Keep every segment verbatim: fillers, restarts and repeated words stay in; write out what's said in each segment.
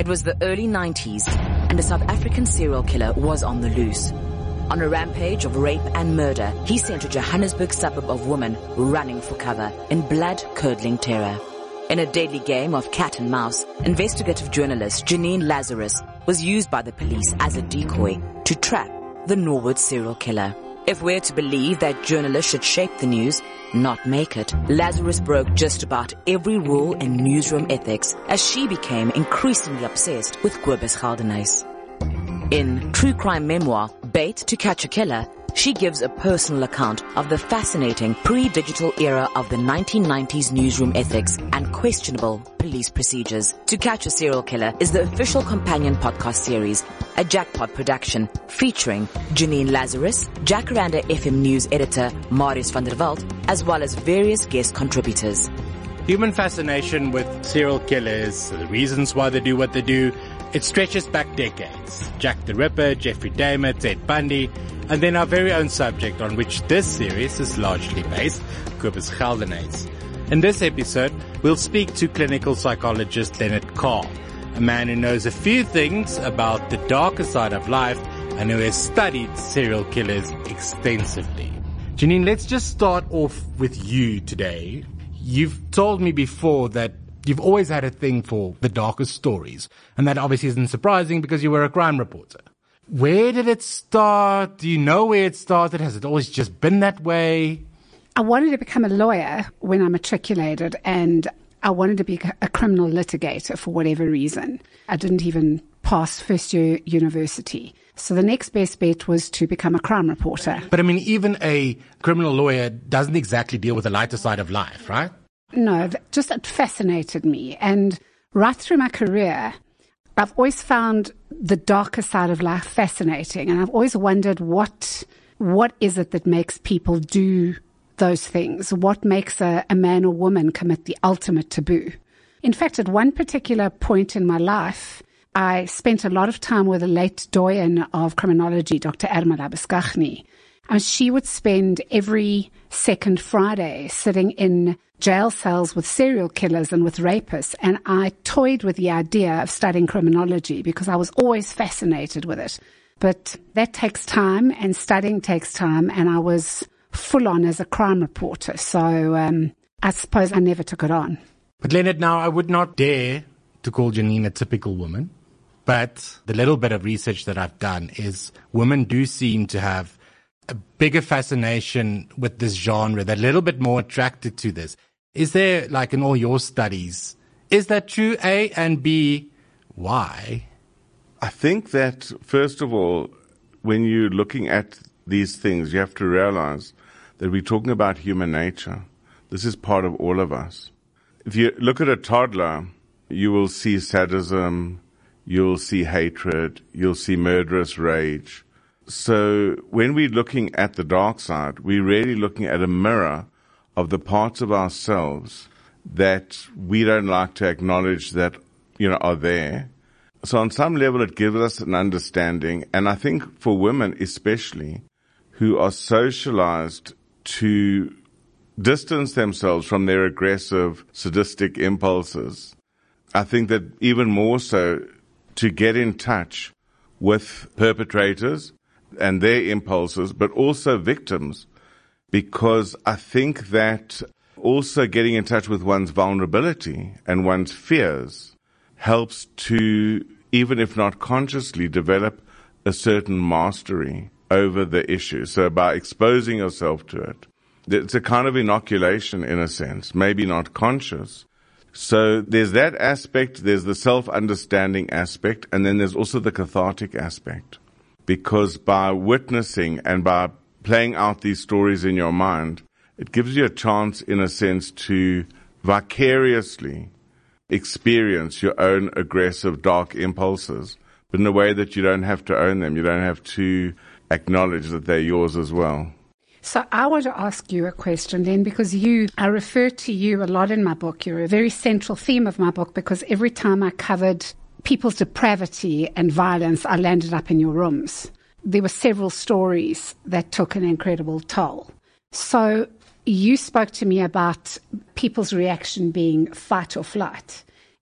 It was the early nineties, and a South African serial killer was on the loose. On a rampage of rape and murder, he sent a Johannesburg suburb of women running for cover in blood-curdling terror. In a deadly game of cat and mouse, investigative journalist Janine Lazarus was used by the police as a decoy to trap the Norwood serial killer. If we're to believe that journalists should shape the news, not make it, Lazarus broke just about every rule in newsroom ethics as she became increasingly obsessed with Cobus Geldenhuys. In true crime memoir, Bait to Catch a Killer, she gives a personal account of the fascinating pre-digital era of the nineteen nineties newsroom ethics and questionable police procedures. To Catch a Serial Killer is the official companion podcast series, a Jackpot production featuring Janine Lazarus, Jacaranda F M News editor Marius van der Walt, as well as various guest contributors. Human fascination with serial killers, the reasons why they do what they do, it stretches back decades. Jack the Ripper, Jeffrey Dahmer, Ted Bundy, and then our very own subject on which this series is largely based, Cobus Geldenhuys. In this episode, we'll speak to clinical psychologist Leonard Carr, a man who knows a few things about the darker side of life and who has studied serial killers extensively. Janine, let's just start off with you today. You've told me before that you've always had a thing for the darkest stories, and that obviously isn't surprising because you were a crime reporter. Where did it start? Do you know where it started? Has it always just been that way? I wanted to become a lawyer when I matriculated, and I wanted to be a criminal litigator for whatever reason. I didn't even pass first year university. So the next best bet was to become a crime reporter. But I mean, even a criminal lawyer doesn't exactly deal with the lighter side of life, right? No, just it fascinated me. And right through my career, I've always found the darker side of life fascinating. And I've always wondered what what is it that makes people do those things? What makes a, a man or woman commit the ultimate taboo? In fact, at one particular point in my life, I spent a lot of time with a late doyen of criminology, Doctor Irma Labuschagne. And she would spend every second Friday sitting in jail cells with serial killers and with rapists. And I toyed with the idea of studying criminology because I was always fascinated with it. But that takes time, and studying takes time, and I was full on as a crime reporter. So um, I suppose I never took it on. But Leonard, now I would not dare to call Janine a typical woman. But the little bit of research that I've done is women do seem to have a bigger fascination with this genre. They're a little bit more attracted to this. Is there, like in all your studies, is that true, A? And B, why? I think that, first of all, when you're looking at these things, you have to realize that we're talking about human nature. This is part of all of us. If you look at a toddler, you will see sadism, you'll see hatred, you'll see murderous rage. So when we're looking at the dark side, we're really looking at a mirror of the parts of ourselves that we don't like to acknowledge that, you know, are there. So on some level, it gives us an understanding. And I think for women especially, who are socialized to distance themselves from their aggressive, sadistic impulses, I think that even more so to get in touch with perpetrators and their impulses, but also victims, because I think that also getting in touch with one's vulnerability and one's fears helps to, even if not consciously, develop a certain mastery over the issue. So by exposing yourself to it, it's a kind of inoculation in a sense, maybe not conscious. So there's that aspect, there's the self-understanding aspect, and then there's also the cathartic aspect. Because by witnessing and by playing out these stories in your mind, it gives you a chance, in a sense, to vicariously experience your own aggressive, dark impulses, but in a way that you don't have to own them. You don't have to acknowledge that they're yours as well. So I want to ask you a question then, because you, I refer to you a lot in my book. You're a very central theme of my book, because every time I covered people's depravity and violence, I landed up in your rooms. There were several stories that took an incredible toll. So you spoke to me about people's reaction being fight or flight.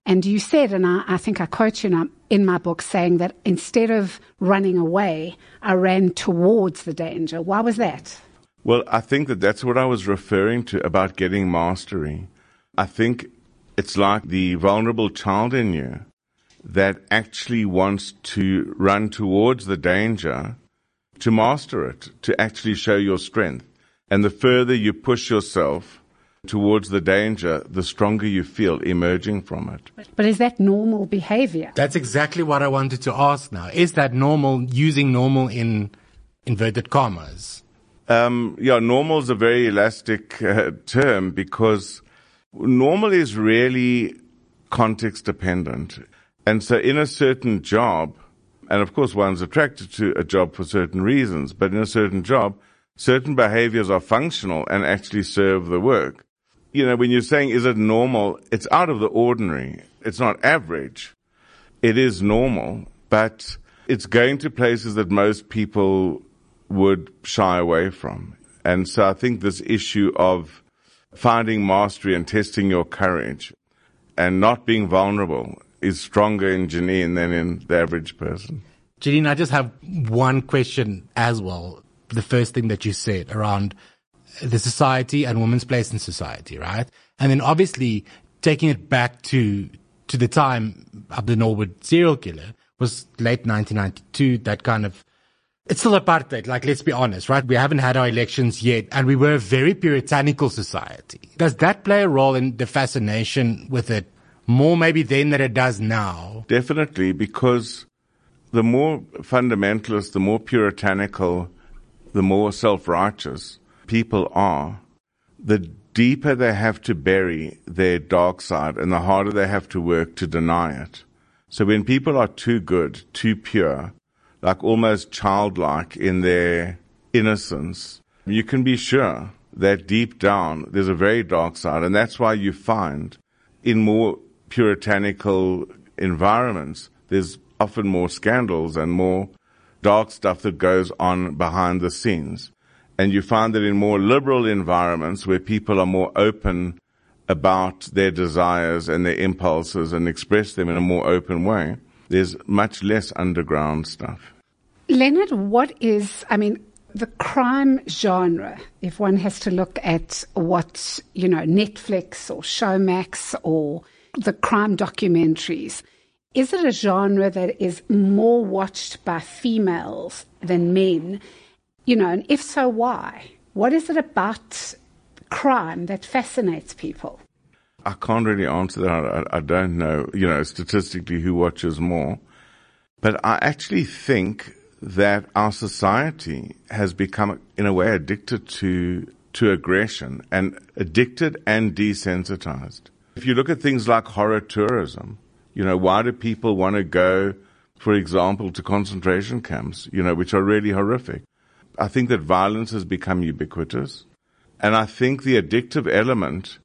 And you said, and I, I think I quote you in, in my book, saying that instead of running away, I ran towards the danger. Why was that? Well, I think that that's what I was referring to about getting mastery. I think it's like the vulnerable child in you that actually wants to run towards the danger to master it, to actually show your strength. And the further you push yourself towards the danger, the stronger you feel emerging from it. But is that normal behavior? That's exactly what I wanted to ask now. Is that normal, using normal in inverted commas? Um, yeah, normal is a very elastic uh, term because normal is really context dependent. And so in a certain job, and of course one's attracted to a job for certain reasons, but in a certain job, certain behaviors are functional and actually serve the work. You know, when you're saying, is it normal? It's out of the ordinary. It's not average. It is normal, but it's going to places that most people would shy away from. And so I think this issue of finding mastery and testing your courage and not being vulnerable is stronger in Janine than in the average person. Janine, I just have one question as well. The first thing that you said around the society and women's place in society, right? And then obviously taking it back to to the time of the Norwood serial killer was late nineteen ninety-two, that kind of, it's still apartheid, like, let's be honest, right? We haven't had our elections yet, and we were a very puritanical society. Does that play a role in the fascination with it more maybe then than it does now? Definitely, because the more fundamentalist, the more puritanical, the more self-righteous people are, the deeper they have to bury their dark side and the harder they have to work to deny it. So when people are too good, too pure, like almost childlike in their innocence, you can be sure that deep down there's a very dark side. And that's why you find in more puritanical environments, there's often more scandals and more dark stuff that goes on behind the scenes. And you find that in more liberal environments where people are more open about their desires and their impulses and express them in a more open way, there's much less underground stuff. Leonard, what is, I mean, the crime genre, if one has to look at what, you know, Netflix or Showmax or the crime documentaries, is it a genre that is more watched by females than men? You know, and if so, why? What is it about crime that fascinates people? I can't really answer that. I, I don't know, you know, statistically who watches more. But I actually think that our society has become, in a way, addicted to to aggression, and addicted and desensitized. If you look at things like horror tourism, you know, why do people want to go, for example, to concentration camps, you know, which are really horrific? I think that violence has become ubiquitous. And I think the addictive element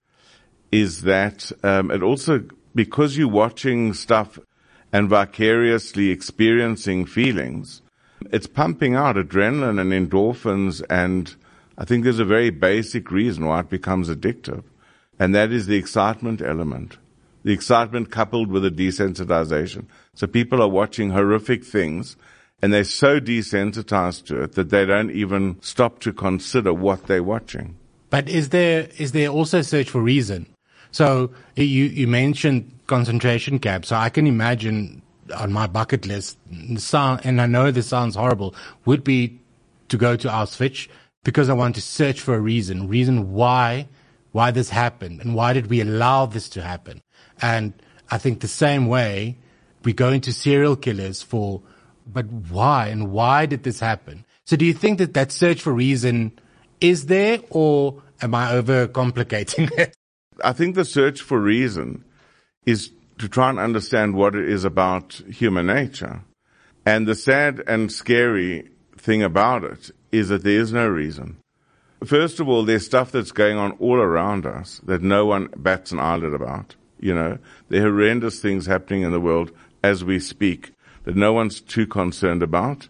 is that um, it also, because you're watching stuff and vicariously experiencing feelings, it's pumping out adrenaline and endorphins, and I think there's a very basic reason why it becomes addictive, and that is the excitement element. The excitement coupled with the desensitization. So people are watching horrific things, and they're so desensitized to it that they don't even stop to consider what they're watching. But is there is there also search for reason? So you, you mentioned concentration camps. So I can imagine on my bucket list, and I know this sounds horrible, would be to go to Auschwitz because I want to search for a reason, reason why why this happened and why did we allow this to happen. And I think the same way we go into serial killers for, but why and why did this happen? So do you think that that search for reason is there, or am I overcomplicating it? I think the search for reason is to try and understand what it is about human nature. And the sad and scary thing about it is that there is no reason. First of all, there's stuff that's going on all around us that no one bats an eyelid about. You know, there are horrendous things happening in the world as we speak that no one's too concerned about.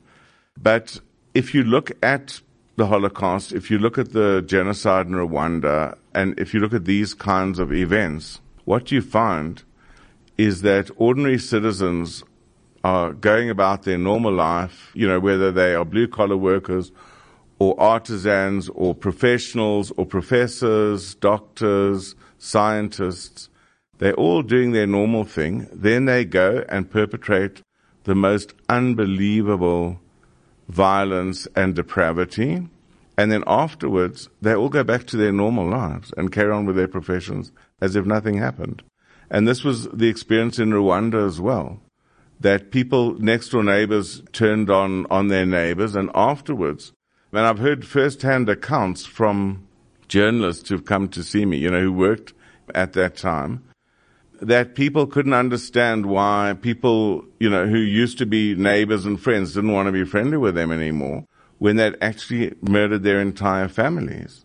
But if you look at the Holocaust, if you look at the genocide in Rwanda, and if you look at these kinds of events, what you find is that ordinary citizens are going about their normal life, you know, whether they are blue-collar workers or artisans or professionals or professors, doctors, scientists. They're all doing their normal thing. Then they go and perpetrate the most unbelievable violence and depravity. And then afterwards, they all go back to their normal lives and carry on with their professions as if nothing happened. And this was the experience in Rwanda as well, that people, next door neighbors, turned on, on their neighbors, and afterwards, and I've heard first-hand accounts from journalists who've come to see me, you know, who worked at that time, that people couldn't understand why people, you know, who used to be neighbors and friends didn't want to be friendly with them anymore when they'd actually murdered their entire families.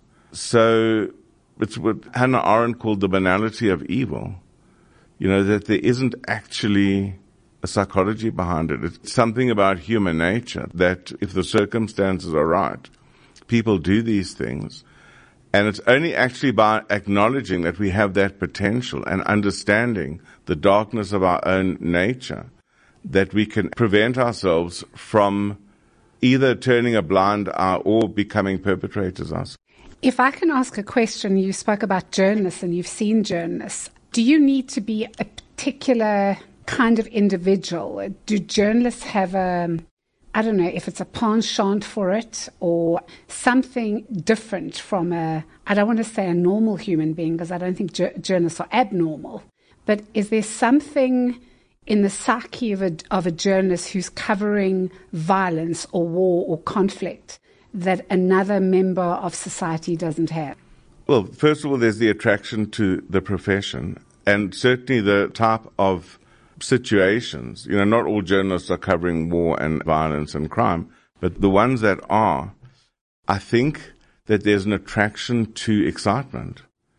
So it's what Hannah Arendt called the banality of evil. You know, that there isn't actually a psychology behind it. It's something about human nature that if the circumstances are right, people do these things. And it's only actually by acknowledging that we have that potential and understanding the darkness of our own nature that we can prevent ourselves from either turning a blind eye or becoming perpetrators ourselves. If I can ask a question, you spoke about journalists and you've seen journalists. Do you need to be a particular kind of individual? Do journalists have a, I don't know if it's a penchant for it or something different from a, I don't want to say a normal human being because I don't think ju- journalists are abnormal, but is there something in the psyche of a, of a journalist who's covering violence or war or conflict that another member of society doesn't have? Well, first of all, there's the attraction to the profession and certainly the type of situations. You know, not all journalists are covering war and violence and crime, but the ones that are, I think that there's an attraction to excitement.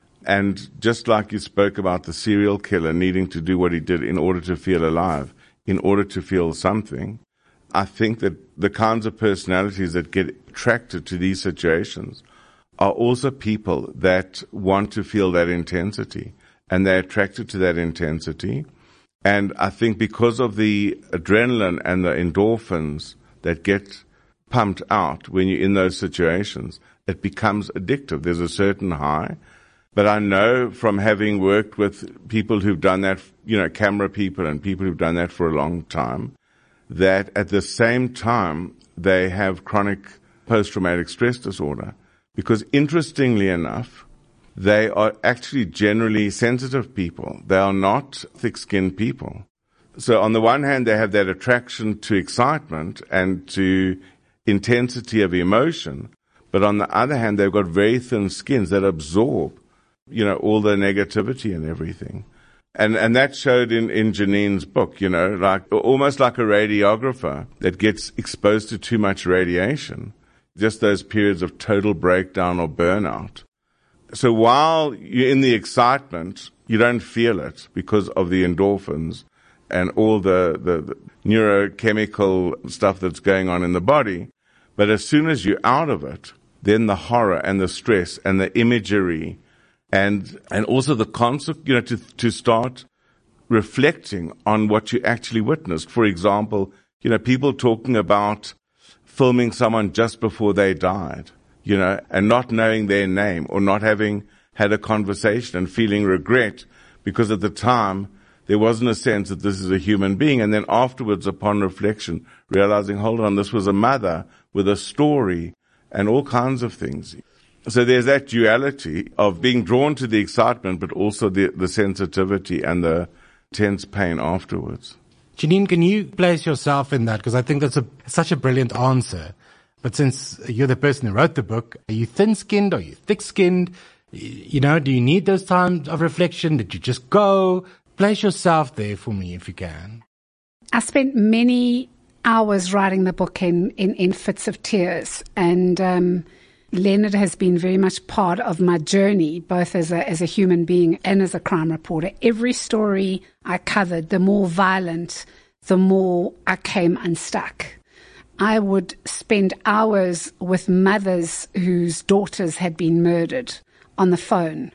And just like you spoke about the serial killer needing to do what he did in order to feel alive, in order to feel something, I think that the kinds of personalities that get attracted to these situations are also people that want to feel that intensity, and they're attracted to that intensity. And I think because of the adrenaline and the endorphins that get pumped out when you're in those situations, it becomes addictive. There's a certain high. But I know from having worked with people who've done that, you know, camera people and people who've done that for a long time, that at the same time they have chronic post-traumatic stress disorder. Because interestingly enough, they are actually generally sensitive people. They are not thick-skinned people. So on the one hand, they have that attraction to excitement and to intensity of emotion. But on the other hand, they've got very thin skins that absorb, you know, all the negativity and everything. And and that showed in, in Janine's book, you know, like almost like a radiographer that gets exposed to too much radiation. Just those periods of total breakdown or burnout. So while you're in the excitement, you don't feel it because of the endorphins and all the, the, the neurochemical stuff that's going on in the body. But as soon as you're out of it, then the horror and the stress and the imagery and and also the concept, you know, to to start reflecting on what you actually witnessed. For example, you know, people talking about filming someone just before they died, you know, and not knowing their name or not having had a conversation and feeling regret because at the time there wasn't a sense that this is a human being. And then afterwards, upon reflection, realizing, hold on, this was a mother with a story and all kinds of things. So there's that duality of being drawn to the excitement, but also the, the sensitivity and the tense pain afterwards. Janine, can you place yourself in that? Because I think that's a, such a brilliant answer. But since you're the person who wrote the book, are you thin-skinned? Are you thick-skinned? You know, do you need those times of reflection? Did you just go? Place yourself there for me if you can. I spent many hours writing the book in, in, in fits of tears. And um, Leonard has been very much part of my journey, both as a, as a human being and as a crime reporter. Every story I covered, the more violent, the more I came unstuck. I would spend hours with mothers whose daughters had been murdered on the phone.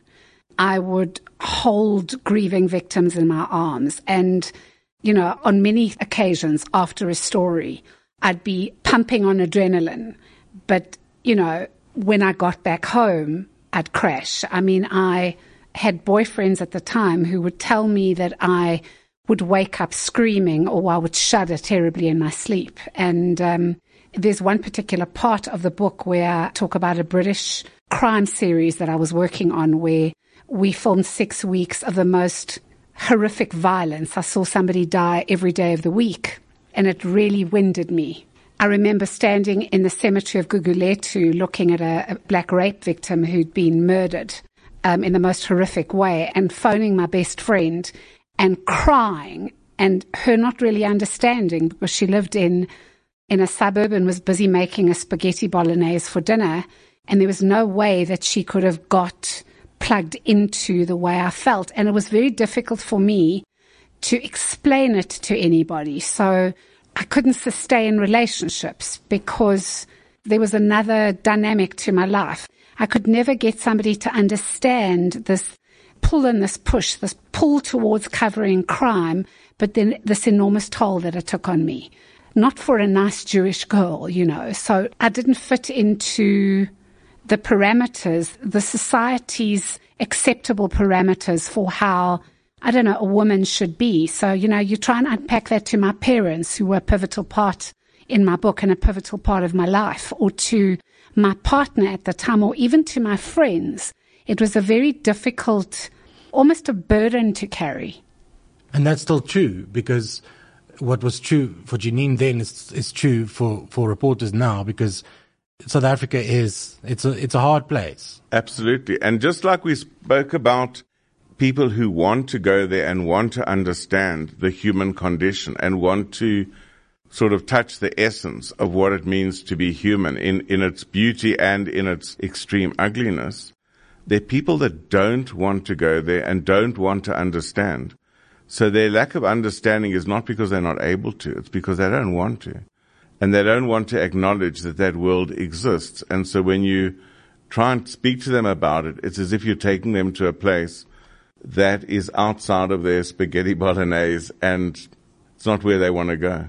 I would hold grieving victims in my arms. And, you know, on many occasions after a story, I'd be pumping on adrenaline. But, you know, when I got back home, I'd crash. I mean, I had boyfriends at the time who would tell me that I would wake up screaming or I would shudder terribly in my sleep. And um, there's one particular part of the book where I talk about a British crime series that I was working on where we filmed six weeks of the most horrific violence. I saw somebody die every day of the week, and it really winded me. I remember standing in the cemetery of Guguletu looking at a, a black rape victim who'd been murdered um, in the most horrific way, and phoning my best friend and crying, and her not really understanding because she lived in, in a suburb and was busy making a spaghetti bolognese for dinner, and there was no way that she could have got plugged into the way I felt. And it was very difficult for me to explain it to anybody. So I couldn't sustain relationships because there was another dynamic to my life. I could never get somebody to understand this pull and this push, this pull towards covering crime, but then this enormous toll that it took on me. Not for a nice Jewish girl, you know. So I didn't fit into the parameters, the society's acceptable parameters for how, I don't know, a woman should be. So, you know, you try and unpack that to my parents, who were a pivotal part in my book and a pivotal part of my life, or to my partner at the time, or even to my friends. It was a very difficult, almost a burden to carry. And that's still true, because what was true for Janine then is, is true for, for reporters now, because South Africa is, it's a, it's a hard place. Absolutely. And just like we spoke about people who want to go there and want to understand the human condition and want to sort of touch the essence of what it means to be human in, in its beauty and in its extreme ugliness, there are people that don't want to go there and don't want to understand. So their lack of understanding is not because they're not able to, it's because they don't want to. And they don't want to acknowledge that that world exists. And so when you try and speak to them about it, it's as if you're taking them to a place that is outside of their spaghetti bolognese, and it's not where they want to go.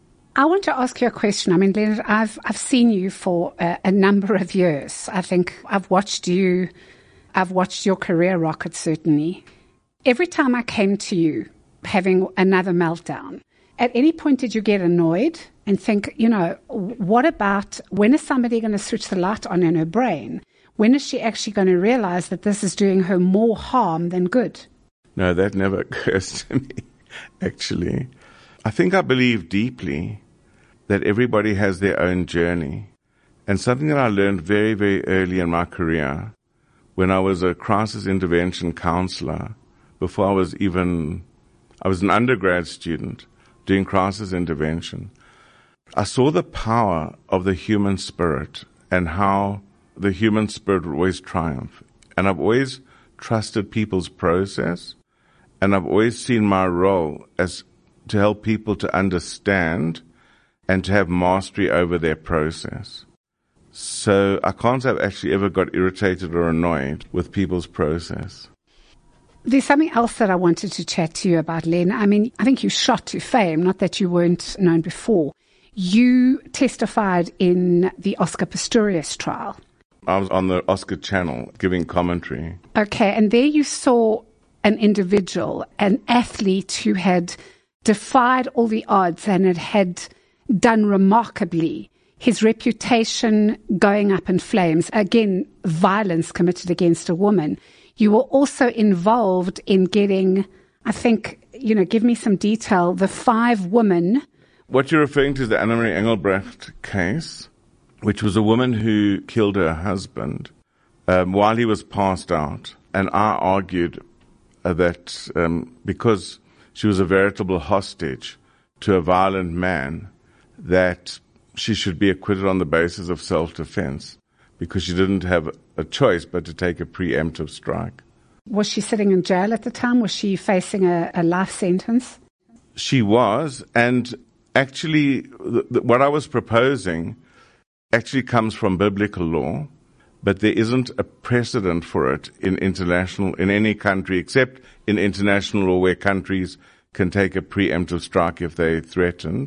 I want to ask you a question. I mean, Leonard, I've, I've seen you for a, a number of years. I think I've watched you, I've watched your career rocket, certainly. Every time I came to you having another meltdown, at any point did you get annoyed and think, you know, what about, when is somebody going to switch the light on in her brain? When is she actually going to realize that this is doing her more harm than good? No, that never occurs to me, actually. I think I believe deeply that everybody has their own journey. And something that I learned very, very early in my career, when I was a crisis intervention counselor, before I was even, I was an undergrad student doing crisis intervention, I saw the power of the human spirit and how the human spirit would always triumph. And I've always trusted people's process, and I've always seen my role as to help people to understand and to have mastery over their process. So I can't say I've actually ever got irritated or annoyed with people's process. There's something else that I wanted to chat to you about, Len. I mean, I think you shot to fame, not that you weren't known before. You testified in the Oscar Pistorius trial. I was on the Oscar channel giving commentary. Okay, and there you saw an individual, an athlete who had defied all the odds and it had done remarkably. His reputation going up in flames. Again, violence committed against a woman. You were also involved in getting, I think, you know, give me some detail, the five women. What you're referring to is the Annemarie Engelbrecht case, which was a woman who killed her husband um, while he was passed out. And I argued uh, that um, because she was a veritable hostage to a violent man, that she should be acquitted on the basis of self-defense, because she didn't have a choice but to take a preemptive strike. Was she sitting in jail at the time? Was she facing a, a life sentence? She was, and actually the, the, what I was proposing actually comes from biblical law, but there isn't a precedent for it in international, in any country, except in international law where countries can take a preemptive strike if they're threatened.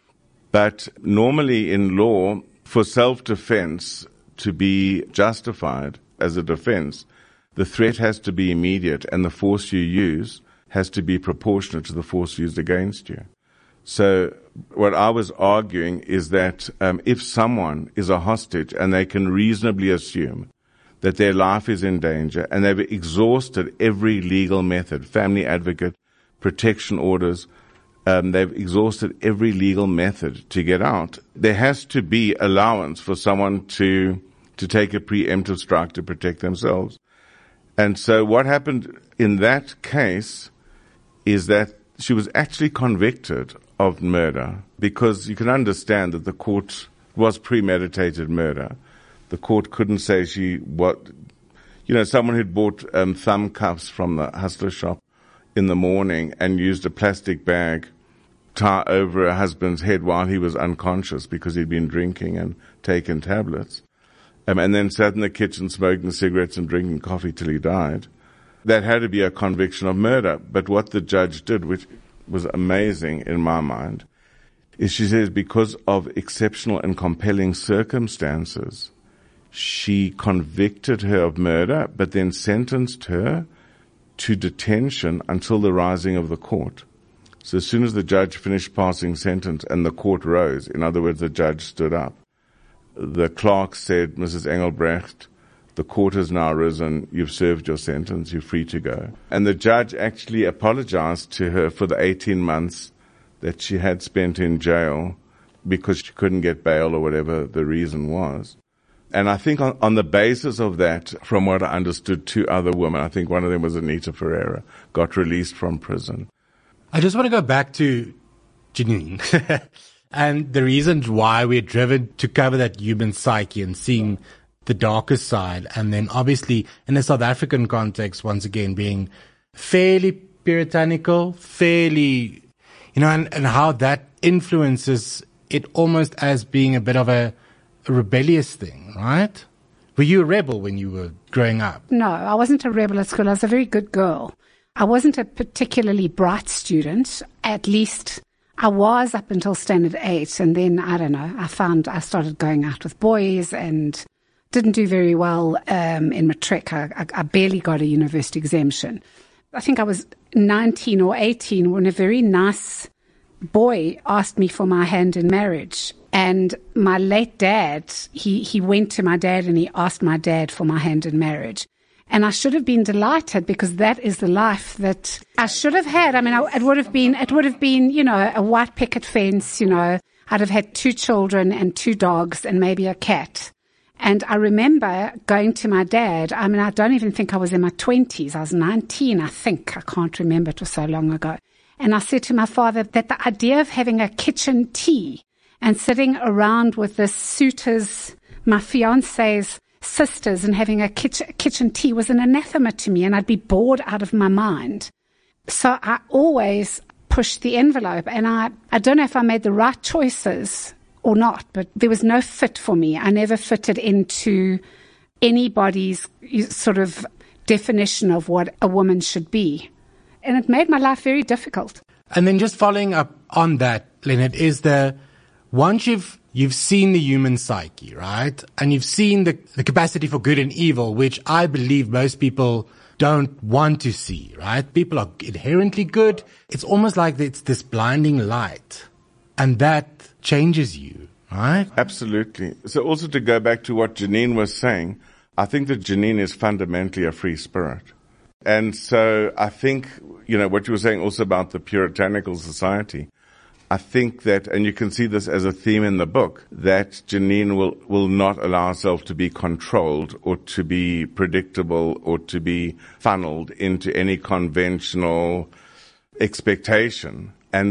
But normally in law, for self-defense to be justified as a defense, the threat has to be immediate and the force you use has to be proportionate to the force used against you. So what I was arguing is that um, if someone is a hostage and they can reasonably assume that their life is in danger and they've exhausted every legal method, family advocate, protection orders, um, they've exhausted every legal method to get out, there has to be allowance for someone to to take a preemptive strike to protect themselves. And so what happened in that case is that she was actually convicted of murder, because you can understand that the court was premeditated murder. The court couldn't say she, what, you know, someone who'd bought um, thumb cuffs from the hustler shop in the morning and used a plastic bag tie over her husband's head while he was unconscious because he'd been drinking and taken tablets, um, and then sat in the kitchen smoking cigarettes and drinking coffee till he died. That had to be a conviction of murder. But what the judge did, which was amazing in my mind, is she says because of exceptional and compelling circumstances, she convicted her of murder, but then sentenced her to detention until the rising of the court. So as soon as the judge finished passing sentence and the court rose, in other words, the judge stood up, the clerk said, Missus Engelbrecht, the court has now risen, you've served your sentence, you're free to go. And the judge actually apologized to her for the eighteen months that she had spent in jail because she couldn't get bail or whatever the reason was. And I think on, on the basis of that, from what I understood, two other women, I think one of them was Anita Ferreira, got released from prison. I just want to go back to Janine and the reasons why we're driven to cover that human psyche and seeing the darker side. And then obviously in the South African context, once again, being fairly puritanical, fairly, you know, and, and how that influences it almost as being a bit of a, a rebellious thing, right? Were you a rebel when you were growing up? No, I wasn't a rebel at school. I was a very good girl. I wasn't a particularly bright student. At least I was up until standard eight. And then, I don't know, I found I started going out with boys and didn't do very well um, in matric. I, I, I barely got a university exemption. I think I was nineteen or eighteen when a very nice boy asked me for my hand in marriage. And my late dad, he, he went to my dad and he asked my dad for my hand in marriage. And I should have been delighted because that is the life that I should have had. I mean, I, it would have been, it would have been, you know, a white picket fence, you know. I'd have had two children and two dogs and maybe a cat. And I remember going to my dad. I mean, I don't even think I was in my twenties. I was nineteen, I think. I can't remember. It was so long ago. And I said to my father that the idea of having a kitchen tea and sitting around with the suitors, my fiance's sisters, and having a kitchen, kitchen tea was an anathema to me, and I'd be bored out of my mind. So I always pushed the envelope, and I, I don't know if I made the right choices or not, but there was no fit for me. I never fitted into anybody's sort of definition of what a woman should be. And it made my life very difficult. And then just following up on that, Leonard, is the, once you've You've seen the human psyche, right? And you've seen the, the capacity for good and evil, which I believe most people don't want to see, right? People are inherently good. It's almost like it's this blinding light. And that changes you, right? Absolutely. So also to go back to what Janine was saying, I think that Janine is fundamentally a free spirit. And so I think, you know, what you were saying also about the puritanical society, I think that, and you can see this as a theme in the book, that Janine will, will not allow herself to be controlled or to be predictable or to be funneled into any conventional expectation. And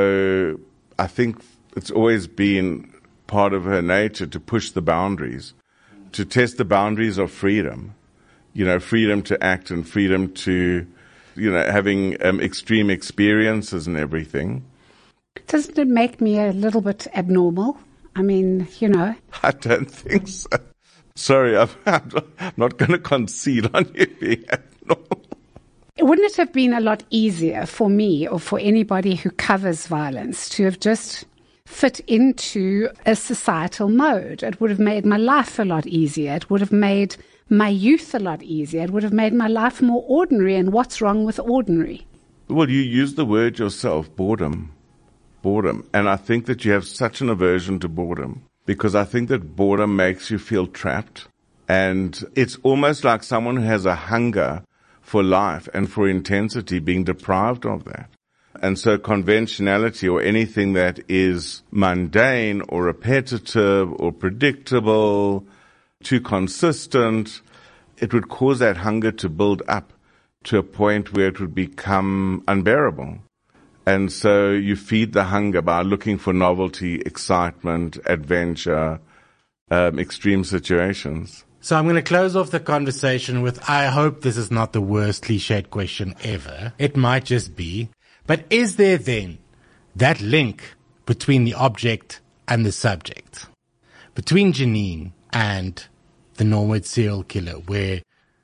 so I think it's always been part of her nature to push the boundaries, to test the boundaries of freedom, you know, freedom to act and freedom to, you know, having um, extreme experiences and everything. Doesn't it make me a little bit abnormal? I mean, you know. I don't think so. Sorry, I'm, I'm not going to concede on you here. No. Wouldn't it have been a lot easier for me or for anybody who covers violence to have just fit into a societal mode? It would have made my life a lot easier. It would have made my youth a lot easier. It would have made my life more ordinary. And what's wrong with ordinary? Well, you use the word yourself, boredom. Boredom. And I think that you have such an aversion to boredom because I think that boredom makes you feel trapped. And it's almost like someone who has a hunger for life and for intensity being deprived of that. And so conventionality or anything that is mundane or repetitive or predictable, too consistent, it would cause that hunger to build up to a point where it would become unbearable. And so you feed the hunger by looking for novelty, excitement, adventure, um, extreme situations. So I'm going to close off the conversation with, I hope this is not the worst cliched question ever. It might just be. But is there then that link between the object and the subject? Between Janine and the Norwood serial killer, where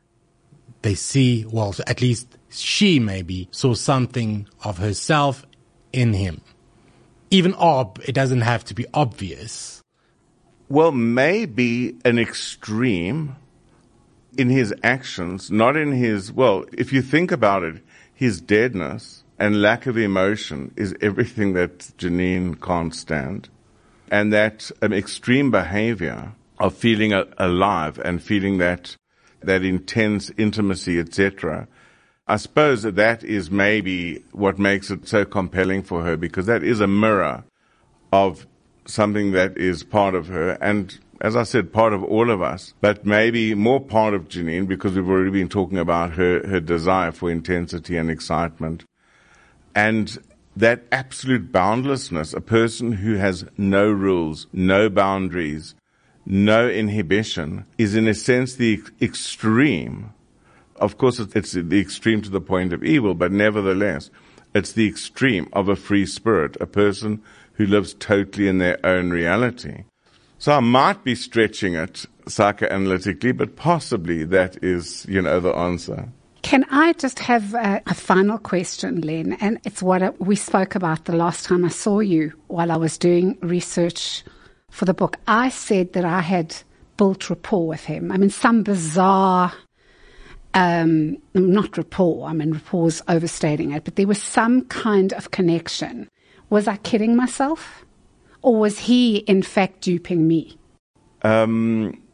they see, well, at least she maybe saw something of herself in him. Even ob, it doesn't have to be obvious. Well, maybe an extreme in his actions, not in his, well, if you think about it, his deadness and lack of emotion is everything that Janine can't stand. And that um, extreme behavior of feeling a- alive and feeling that that intense intimacy, et cetera, I suppose that that is maybe what makes it so compelling for her, because that is a mirror of something that is part of her, and as I said, part of all of us, but maybe more part of Janine, because we've already been talking about her, her desire for intensity and excitement. And that absolute boundlessness, a person who has no rules, no boundaries, no inhibition, is in a sense the ex- extreme. Of course, it's, it's the extreme to the point of evil, but nevertheless, it's the extreme of a free spirit, a person who lives totally in their own reality. So I might be stretching it psychoanalytically, but possibly that is, you know, the answer. Can I just have a, a final question, Len? And it's what we spoke about the last time I saw you while I was doing research for the book. I said that I had built rapport with him. I mean, some bizarre, um, not rapport, I mean, rapport's overstating it, but there was some kind of connection. Was I kidding myself? Or was he, in fact, duping me? Um,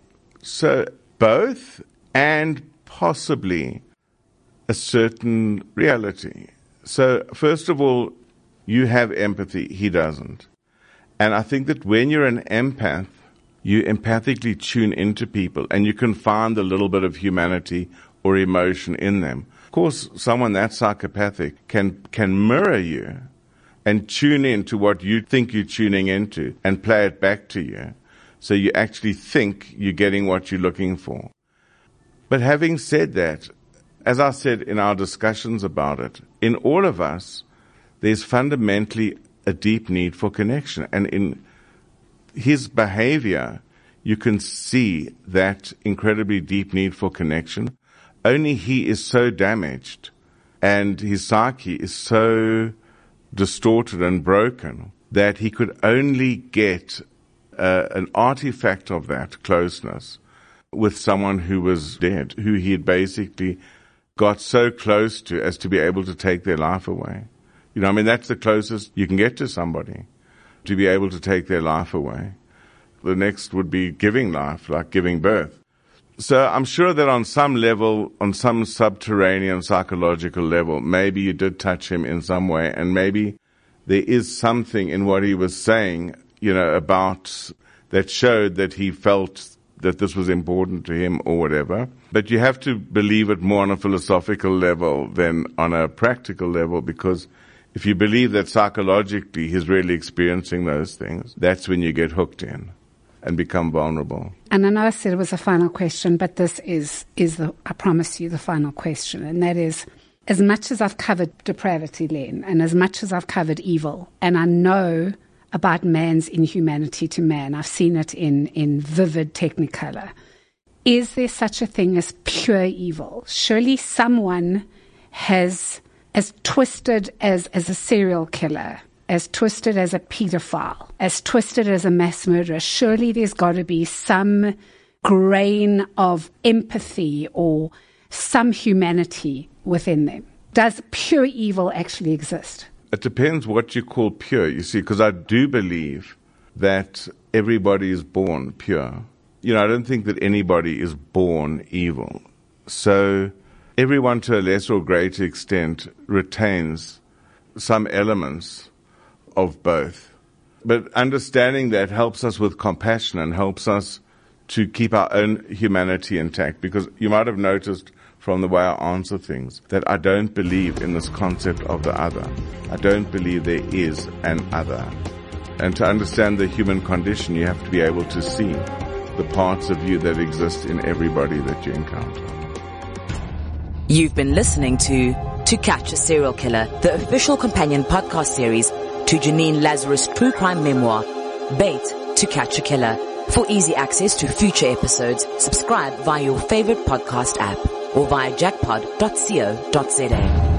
so both, and possibly a certain reality. So first of all, you have empathy, he doesn't. And I think that when you're an empath, you empathically tune into people and you can find a little bit of humanity or emotion in them. Of course, someone that's psychopathic can, can mirror you and tune in to what you think you're tuning into and play it back to you. So you actually think you're getting what you're looking for. But having said that, as I said in our discussions about it, in all of us, there's fundamentally a deep need for connection. And in his behavior, you can see that incredibly deep need for connection. Only he is so damaged and his psyche is so distorted and broken that he could only get uh, an artifact of that closeness with someone who was dead, who he had basically got so close to as to be able to take their life away. You know, I mean, that's the closest you can get to somebody, to be able to take their life away. The next would be giving life, like giving birth. So I'm sure that on some level, on some subterranean psychological level, maybe you did touch him in some way, and maybe there is something in what he was saying, you know, about that showed that he felt that this was important to him or whatever. But you have to believe it more on a philosophical level than on a practical level, because if you believe that psychologically he's really experiencing those things, that's when you get hooked in and become vulnerable. And I know I said it was a final question, but this is, is the, I promise you, the final question. And that is, as much as I've covered depravity, Len, and as much as I've covered evil, and I know about man's inhumanity to man. I've seen it in, in vivid technicolor. Is there such a thing as pure evil? Surely someone has, as twisted as, as a serial killer, as twisted as a pedophile, as twisted as a mass murderer, surely there's got to be some grain of empathy or some humanity within them. Does pure evil actually exist? It depends what you call pure, you see, because I do believe that everybody is born pure. You know, I don't think that anybody is born evil. So everyone, to a lesser or greater extent, retains some elements of both. But understanding that helps us with compassion and helps us to keep our own humanity intact, because you might have noticed from the way I answer things that I don't believe in this concept of the other. I don't believe there is an other. And to understand the human condition, you have to be able to see the parts of you that exist in everybody that you encounter. You've been listening to To Catch a Serial Killer, the official companion podcast series to Janine Lazarus' true crime memoir, Bait to Catch a Killer. For easy access to future episodes, subscribe via your favorite podcast app or via jackpod dot co dot za.